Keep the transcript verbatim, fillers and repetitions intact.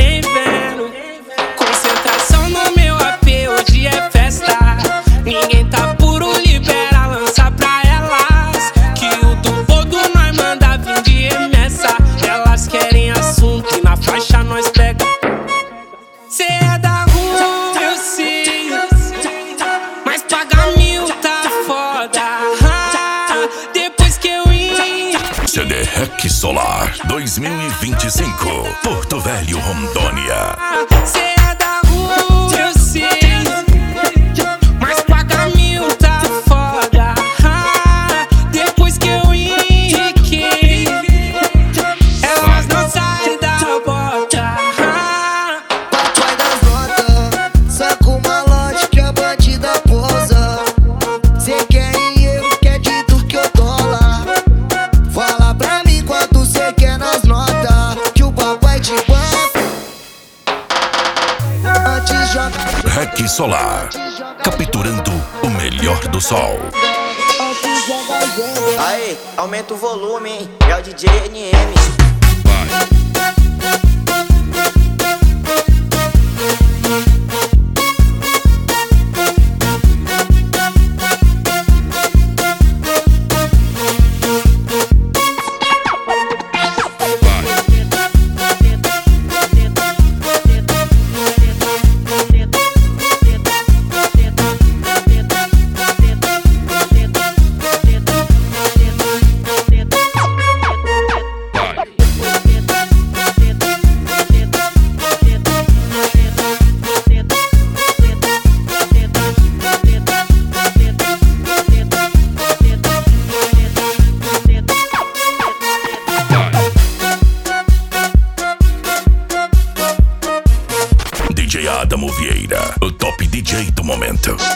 nem vendo. Concentração no meu A P, hoje é festa. Ninguém tá puro, libera, lança pra elas. Que o do todo nós manda vir de remessa. Elas querem assunto e na faixa nós pega. Cê é da rua, eu sei, mas pagar mil tá foda. Ah, depois que eu ir. C D Rec Solar dois mil e vinte e cinco, Porto Velho, Rondônia. Cê é da rua, eu sei, mas pagar mil tá foda. Ah, depois que eu enriquei, elas não saem da bota. Papai das notas, saca o malote que a bandida pousa. Cê quer em euro, quer de tudo que eu dólar. Fala pra mim quanto cê quer nas notas, que o papai te banca. Antes joga, Rec Solar, capturando o melhor do sol. antes joga gelo. Aí, aumenta o volume, hein? É o D J N M. D J Adamo Vieira, o top D J do momento.